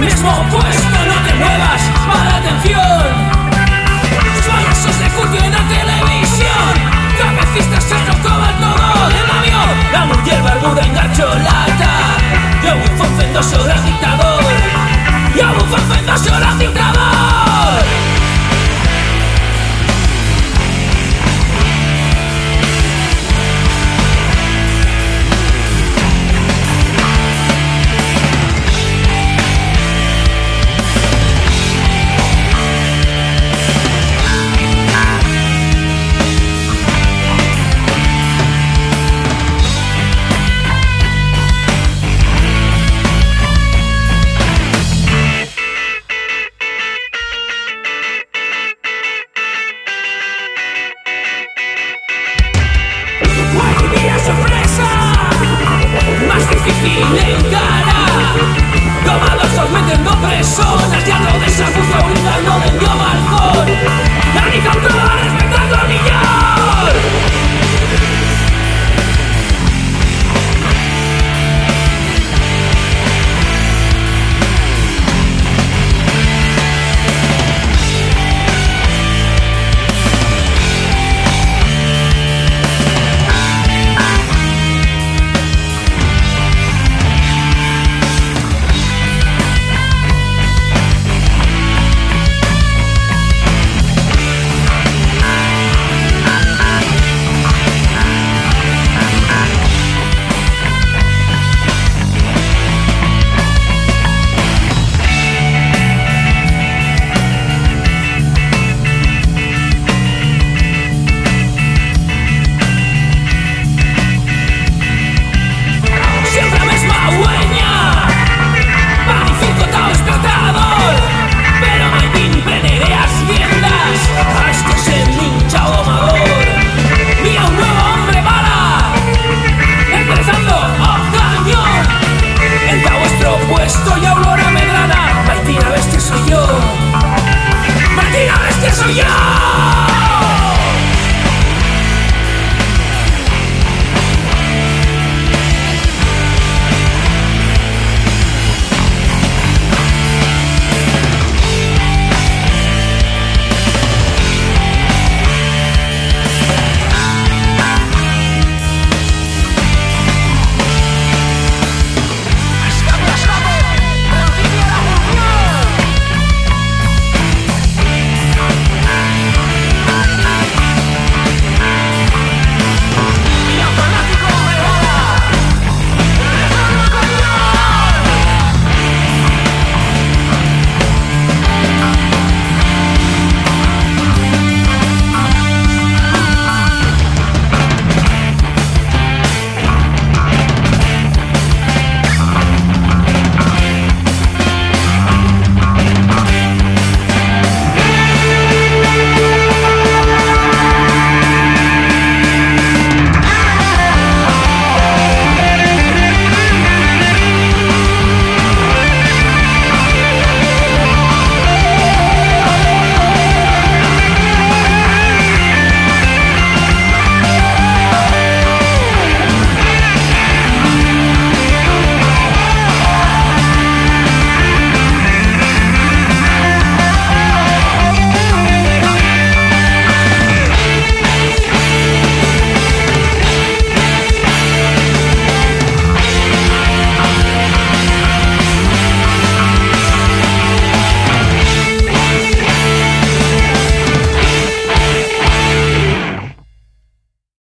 Mismo puesto, no te muevas, para atención. Payasos de curso en la televisión, cabecistas se nos coman todo el avión. La mujer barbuda enganchó lata, y a un fonfendoso gran dictador, y a un fonfendoso gran dictador. Sorpresa, más difícil de encarar. Tomados metiendo personas, teatro de esa fusión, no del balcón. La única